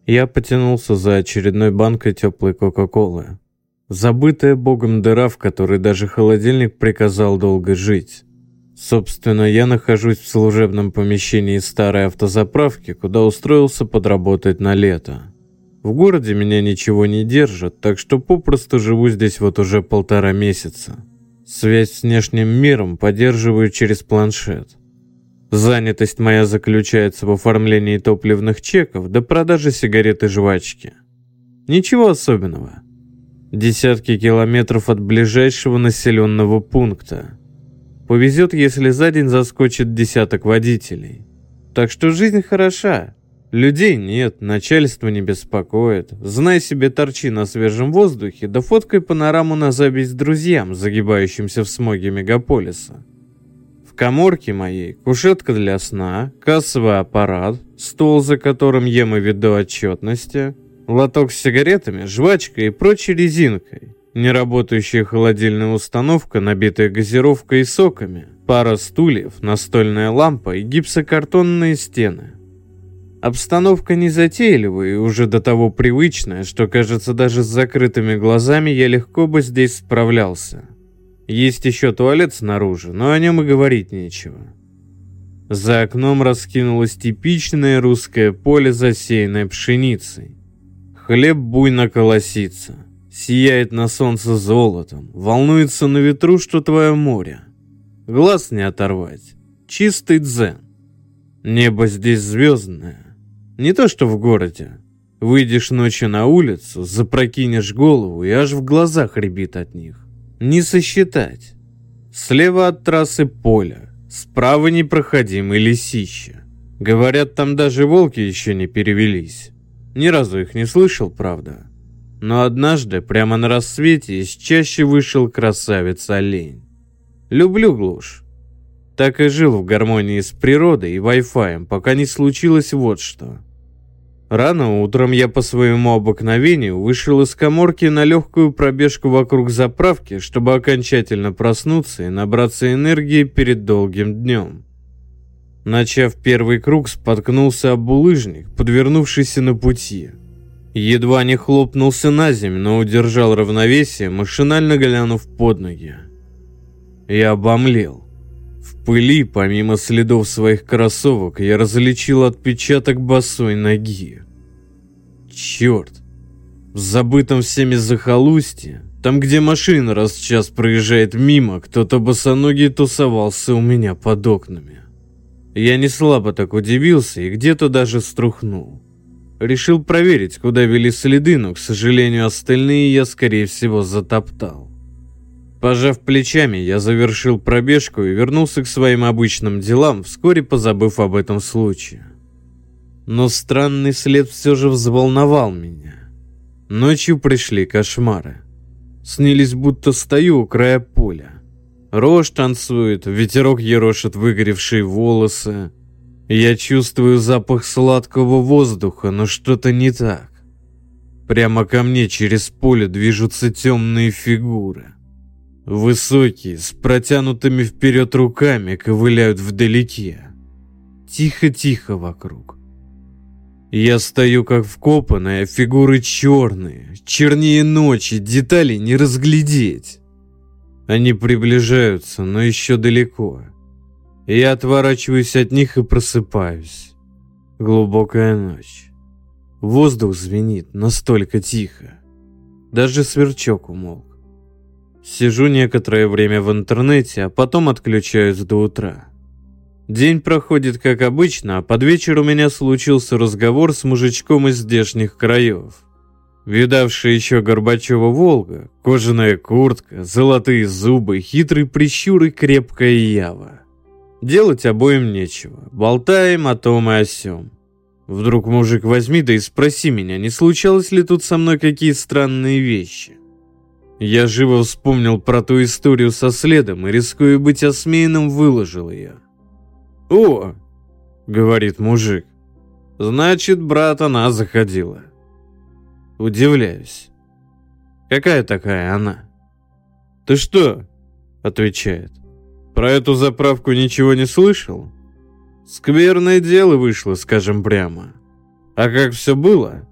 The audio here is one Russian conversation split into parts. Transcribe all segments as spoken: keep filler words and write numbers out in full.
Я потянулся за очередной банкой теплой Кока-Колы. Забытая богом дыра, в которой даже холодильник приказал долго жить. Собственно, я нахожусь в служебном помещении старой автозаправки, куда устроился подработать на лето. В городе меня ничего не держит, так что попросту живу здесь вот уже полтора месяца. Связь с внешним миром поддерживаю через планшет. Занятость моя заключается в оформлении топливных чеков до продажи сигарет и жвачки. Ничего особенного. Десятки километров от ближайшего населенного пункта. Повезет, если за день заскочит десяток водителей. Так что жизнь хороша. Людей нет, начальство не беспокоит. Знай себе, торчи на свежем воздухе, да фоткай панораму на запись друзьям, загибающимся в смоге мегаполиса. В каморке моей кушетка для сна, кассовый аппарат, стол, за которым ем и веду отчетности, лоток с сигаретами, жвачкой и прочей резинкой, неработающая холодильная установка, набитая газировкой и соками, пара стульев, настольная лампа и гипсокартонные стены. Обстановка незатейливая и уже до того привычная, что, кажется, даже с закрытыми глазами я легко бы здесь справлялся. Есть еще туалет снаружи, но о нем и говорить нечего. За окном раскинулось типичное русское поле, засеянное пшеницей. Хлеб буйно колосится, сияет на солнце золотом, волнуется на ветру, что твое море. Глаз не оторвать, чистый дзен. Небо здесь звездное. Не то что в городе. Выйдешь ночью на улицу, запрокинешь голову и аж в глазах рябит от них. Не сосчитать. Слева от трассы поле, справа непроходимый лесище. Говорят, там даже волки еще не перевелись. Ни разу их не слышал, правда. Но однажды, прямо на рассвете, из чащи вышел красавец-олень. Люблю глушь. Так и жил в гармонии с природой и вай-фаем, пока не случилось вот что. Рано утром я по своему обыкновению вышел из каморки на легкую пробежку вокруг заправки, чтобы окончательно проснуться и набраться энергии перед долгим днем. Начав первый круг, споткнулся об булыжник, подвернувшийся на пути. Едва не хлопнулся на землю, но удержал равновесие, машинально глянув под ноги. Я обомлел. В пыли, помимо следов своих кроссовок, я различил отпечаток босой ноги. Черт! В забытом всеми захолустье, там, где машина раз в час проезжает мимо, кто-то босоногий тусовался у меня под окнами. Я не слабо так удивился и где-то даже струхнул. Решил проверить, куда вели следы, но, к сожалению, остальные я, скорее всего, затоптал. Пожав плечами, я завершил пробежку и вернулся к своим обычным делам, вскоре позабыв об этом случае. Но странный след все же взволновал меня. Ночью пришли кошмары. Снились, будто стою у края поля. Рожь танцует, ветерок ерошит выгоревшие волосы. Я чувствую запах сладкого воздуха, но что-то не так. Прямо ко мне через поле движутся темные фигуры. Высокие, с протянутыми вперед руками, ковыляют вдалеке. Тихо-тихо вокруг. Я стою как вкопанный, а фигуры черные, чернее ночи, деталей не разглядеть. Они приближаются, но еще далеко. Я отворачиваюсь от них и просыпаюсь. Глубокая ночь. Воздух звенит настолько тихо. Даже сверчок умолк. Сижу некоторое время в интернете, а потом отключаюсь до утра. День проходит как обычно, а под вечер у меня случился разговор с мужичком из здешних краев. Видавший еще Горбачева Волга, кожаная куртка, золотые зубы, хитрый прищур и крепкая ява. Делать обоим нечего, болтаем о том и о сём. Вдруг мужик возьми да и спроси меня, не случалось ли тут со мной какие странные вещи. Я живо вспомнил про ту историю со следом и, рискуя быть осмеянным, выложил ее. «О!» — говорит мужик. «Значит, брат, она заходила». Удивляюсь. «Какая такая она?» «Ты что?» — отвечает. «Про эту заправку ничего не слышал? Скверное дело вышло, скажем прямо. А как все было?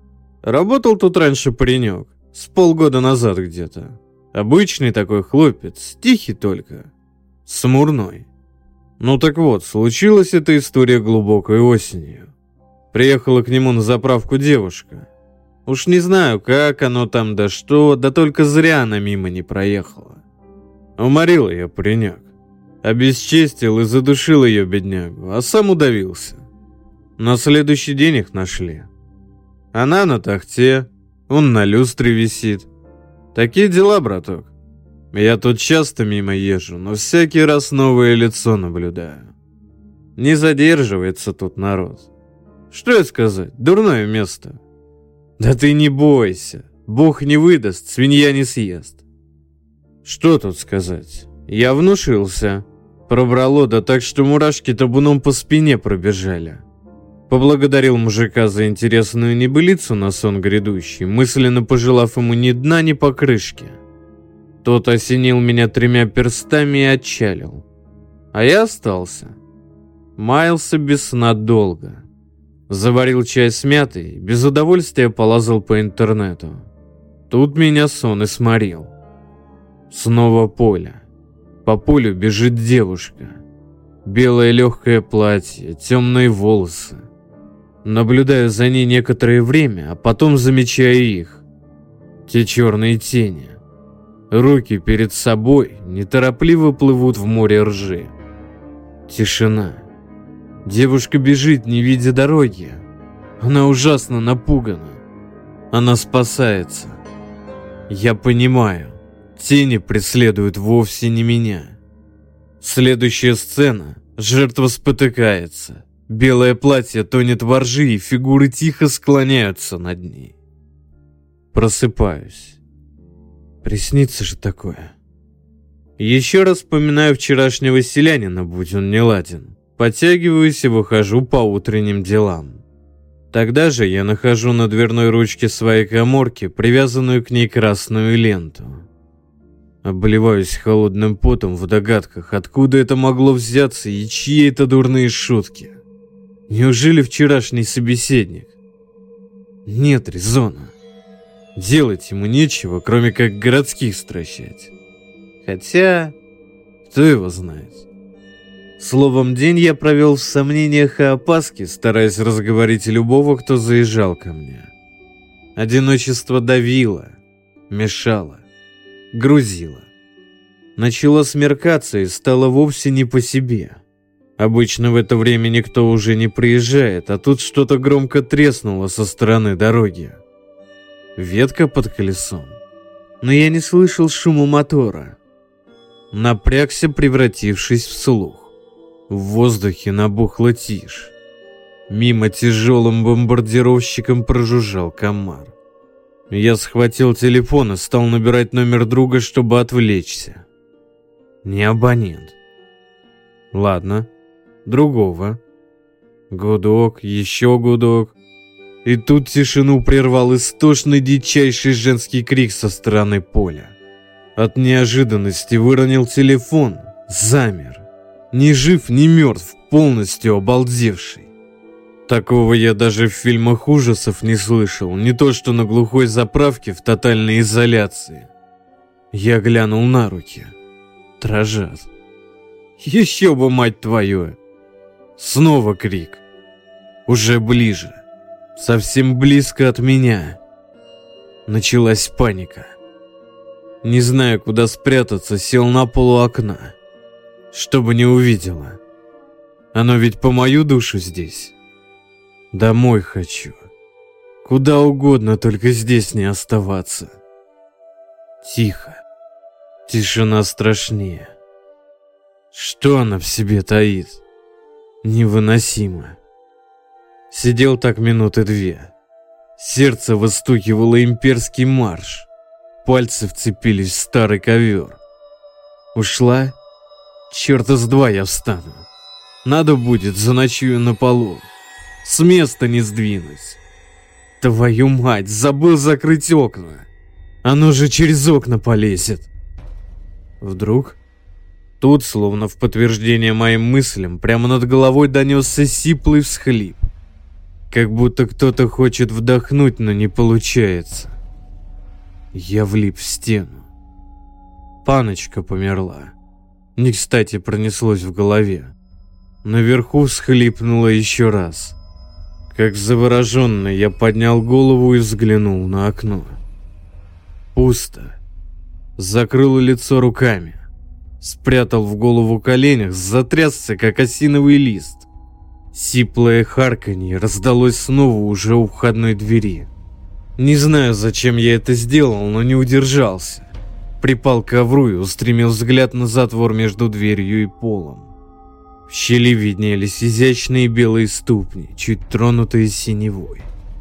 Работал тут раньше паренек, с полгода назад где-то. Обычный такой хлопец, тихий только, смурной. Ну так вот, случилась эта история глубокой осенью. Приехала к нему на заправку девушка. Уж не знаю, как оно там, да что, да только зря она мимо не проехала. Уморил ее паренек. Обесчестил и задушил ее беднягу, а сам удавился. На следующий день их нашли. Она на тахте, он на люстре висит. Такие дела, браток. Я тут часто мимо езжу, но всякий раз новое лицо наблюдаю. Не задерживается тут народ. Что я сказать, дурное место. Да ты не бойся, Бог не выдаст, свинья не съест. Что тут сказать, я внушился. Пробрало, да так, что мурашки табуном по спине пробежали. Поблагодарил мужика за интересную небылицу на сон грядущий, мысленно пожелав ему ни дна, ни покрышки. Тот осенил меня тремя перстами и отчалил. А я остался. Маялся без сна долго. Заварил чай с мятой, без удовольствия полазал по интернету. Тут меня сон и сморил. Снова поле. По полю бежит девушка. Белое легкое платье, темные волосы. Наблюдаю за ней некоторое время, а потом замечаю их. Те черные тени. Руки перед собой неторопливо плывут в море ржи. Тишина. Девушка бежит, не видя дороги. Она ужасно напугана. Она спасается. Я понимаю, тени преследуют вовсе не меня. Следующая сцена. Жертва спотыкается. Белое платье тонет во ржи, и фигуры тихо склоняются над ней. Просыпаюсь. Приснится же такое. Еще раз вспоминаю вчерашнего селянина, будь он не ладен. Подтягиваюсь и выхожу по утренним делам. Тогда же я нахожу на дверной ручке своей каморки привязанную к ней красную ленту. Обливаюсь холодным потом в догадках, откуда это могло взяться и чьи это дурные шутки. Неужели вчерашний собеседник? Нет резона. Делать ему нечего, кроме как городских стращать. Хотя, кто его знает. Словом, день я провел в сомнениях и опаске, стараясь разговорить любого, кто заезжал ко мне. Одиночество давило, мешало, грузило. Начало смеркаться и стало вовсе не по себе. Обычно в это время никто уже не приезжает, а тут что-то громко треснуло со стороны дороги. Ветка под колесом. Но я не слышал шума мотора. Напрягся, превратившись в слух. В воздухе набухла тишь. Мимо тяжелым бомбардировщиком прожужжал комар. Я схватил телефон и стал набирать номер друга, чтобы отвлечься. Не абонент. Ладно, другого. Гудок, еще гудок. И тут тишину прервал истошный дичайший женский крик со стороны поля. От неожиданности выронил телефон, замер. Ни жив, ни мертв, полностью обалдевший. Такого я даже в фильмах ужасов не слышал, не то что на глухой заправке в тотальной изоляции. Я глянул на руки. Дрожат. Еще бы, мать твою! Снова крик. Уже ближе. Совсем близко от меня. Началась паника. Не зная, куда спрятаться, сел на полу окна. Чтобы не увидела. Оно ведь по мою душу здесь. Домой хочу. Куда угодно, только здесь не оставаться. Тихо. Тишина страшнее. Что она в себе таит? Невыносимо. Сидел так минуты две. Сердце выстукивало имперский марш. Пальцы вцепились в старый ковер. Ушла? Черта с два я встану. Надо будет, заночую на полу. С места не сдвинусь. Твою мать, забыл закрыть окна. Оно же через окна полезет. Вдруг... Тут, словно в подтверждение моим мыслям, прямо над головой донесся сиплый всхлип. Как будто кто-то хочет вдохнуть, но не получается. Я влип в стену. Паночка померла. Не кстати пронеслось в голове. Наверху всхлипнула еще раз. Как завороженный, я поднял голову и взглянул на окно. Пусто. Закрыл лицо руками. Спрятал в голову коленях, затрясся, как осиновый лист. Сиплое харканье раздалось снова уже у входной двери. Не знаю, зачем я это сделал, но не удержался. Припал к ковру и устремил взгляд на затвор между дверью и полом. В щели виднелись изящные белые ступни, чуть тронутые синевой.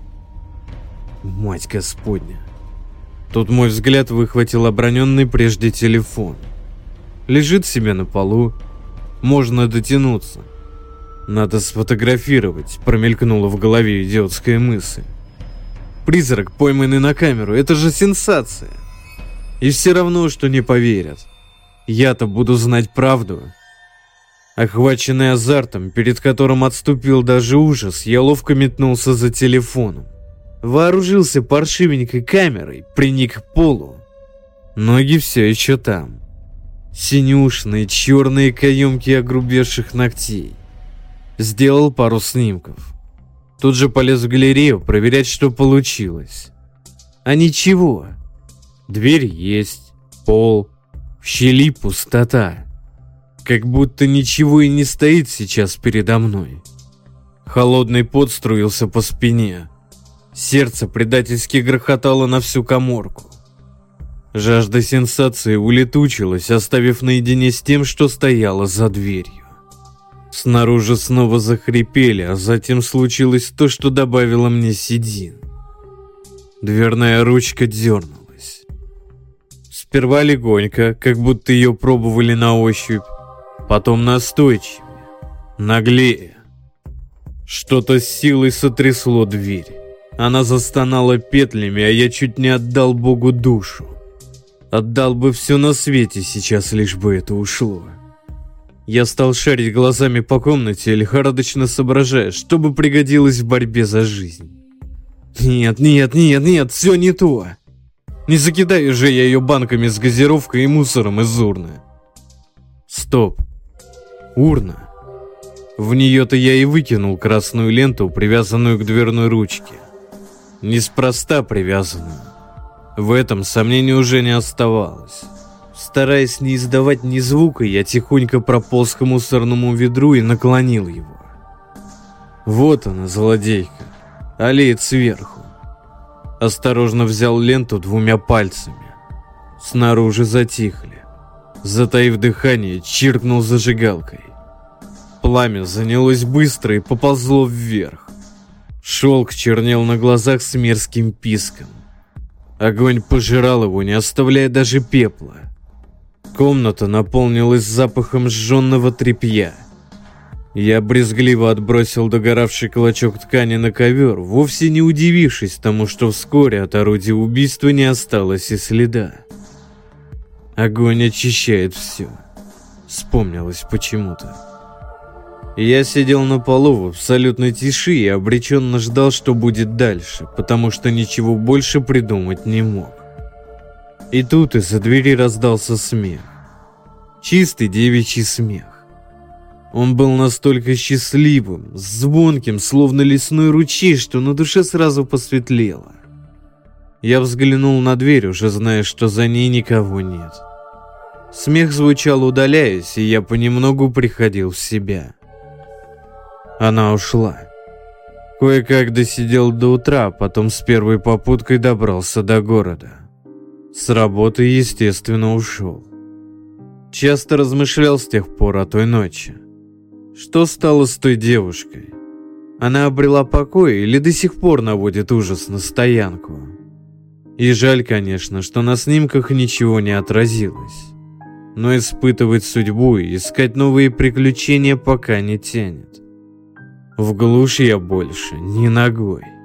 Мать Господня! Тут мой взгляд выхватил оброненный прежде телефон. Лежит себе на полу. Можно дотянуться. Надо сфотографировать, промелькнула в голове идиотская мысль. Призрак, пойманный на камеру, это же сенсация. И все равно, что не поверят. Я-то буду знать правду. Охваченный азартом, перед которым отступил даже ужас, я ловко метнулся за телефоном. Вооружился паршивенькой камерой, приник к полу. Ноги все еще там. Синюшные, черные каемки огрубевших ногтей. Сделал пару снимков. Тут же полез в галерею проверять, что получилось. А ничего. Дверь есть, пол, в щели пустота. Как будто ничего и не стоит сейчас передо мной. Холодный пот струился по спине. Сердце предательски грохотало на всю каморку. Жажда сенсации улетучилась, оставив наедине с тем, что стояло за дверью. Снаружи снова захрипели, а затем случилось то, что добавило мне седин. Дверная ручка дернулась. Сперва легонько, как будто ее пробовали на ощупь, потом настойчивее, наглее. Что-то с силой сотрясло дверь. Она застонала петлями, а я чуть не отдал Богу душу. Отдал бы все на свете сейчас, лишь бы это ушло. Я стал шарить глазами по комнате, лихорадочно соображая, что бы пригодилось в борьбе за жизнь. Нет, нет, нет, нет, все не то. Не закидаю же я ее банками с газировкой и мусором из урны. Стоп. Урна. В нее-то я и выкинул красную ленту, привязанную к дверной ручке. Неспроста привязанную. В этом сомнений уже не оставалось. Стараясь не издавать ни звука, я тихонько прополз к мусорному ведру и наклонил его. Вот она, злодейка, аллеет сверху. Осторожно взял ленту двумя пальцами. Снаружи затихли. Затаив дыхание, чиркнул зажигалкой. Пламя занялось быстро и поползло вверх. Шелк чернел на глазах с мерзким писком. Огонь пожирал его, не оставляя даже пепла. Комната наполнилась запахом сжженного тряпья. Я брезгливо отбросил догоравший клочок ткани на ковер, вовсе не удивившись тому, что вскоре от орудия убийства не осталось и следа. Огонь очищает все. Вспомнилось почему-то. Я сидел на полу в абсолютной тиши и обреченно ждал, что будет дальше, потому что ничего больше придумать не мог. И тут из-за двери раздался смех. Чистый девичий смех. Он был настолько счастливым, звонким, словно лесной ручей, что на душе сразу посветлело. Я взглянул на дверь, уже зная, что за ней никого нет. Смех звучал удаляясь, и я понемногу приходил в себя. Она ушла. Кое-как досидел до утра, потом с первой попуткой добрался до города. С работы, естественно, ушел. Часто размышлял с тех пор о той ночи. Что стало с той девушкой? Она обрела покой или до сих пор наводит ужас на стоянку? И жаль, конечно, что на снимках ничего не отразилось. Но испытывать судьбу и искать новые приключения пока не тянет. В глушь я больше не ногой.